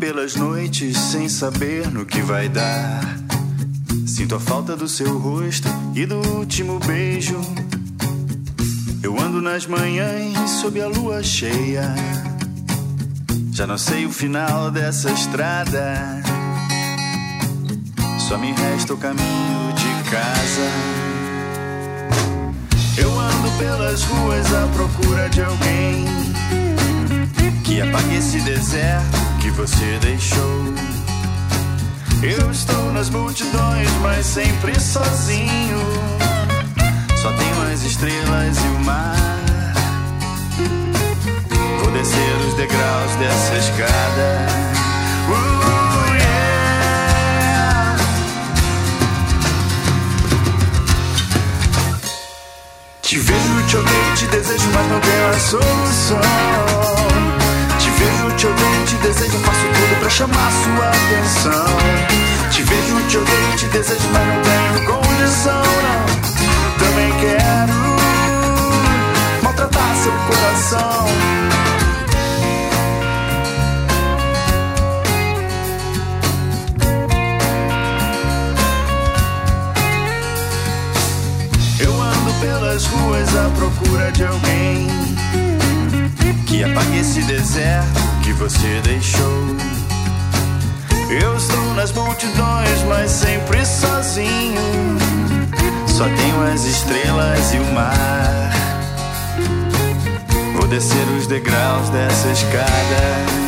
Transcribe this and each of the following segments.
pelas noites sem saber no que vai dar. Sinto a falta do seu rosto e do último beijo. Eu ando nas manhãs sob a lua cheia. Já não sei o final dessa estrada. Só me resta o caminho de casa. Eu ando pelas ruas à procura de alguém que apague esse deserto que você deixou. Eu estou nas multidões, mas sempre sozinho. Só tenho as estrelas e o mar. Vou descer os degraus dessa escada. Yeah. Te vejo, te odeio, te desejo, mas não tenho a solução. Te vejo, te odeio, te desejo, faço tudo pra chamar sua atenção. Te vejo, te odeio, te desejo, mas não tenho condição, não. Também quero maltratar seu coração. Eu ando pelas ruas à procura de alguém que apague esse deserto que você deixou. Eu estou nas multidões, mas sempre sozinho. Só tenho as estrelas e o mar. Vou descer os degraus dessa escada.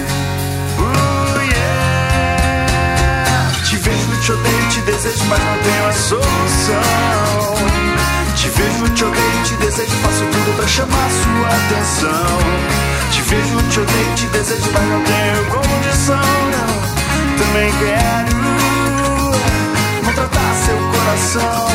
Yeah. Te vejo, te odeio, te desejo, mas não tenho a solução. Te vejo, te odeio, te desejo, faço tudo pra chamar sua atenção. Te vejo, te odeio, te desejo, mas não tenho condição, não. Também quero maltratar seu coração.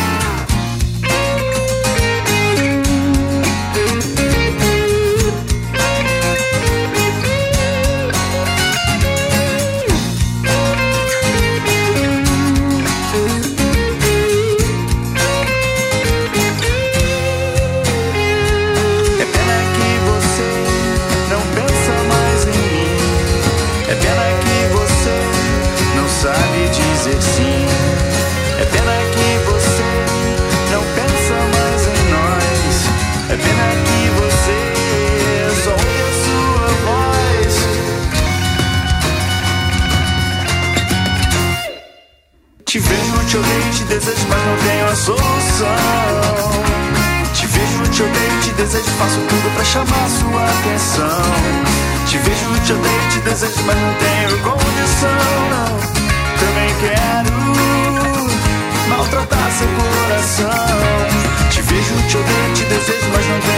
Sabe dizer sim. É pena que você não pensa mais em nós. É pena que você só ouve a sua voz. Te vejo, te odeio, te desejo, mas não tenho a solução. Te vejo, te odeio, te desejo, faço tudo pra chamar sua atenção. Te vejo, te odeio, te desejo, mas não tenho condição, não. Também quero maltratar seu coração. Te vejo, te odeio, te desejo, mas não tenho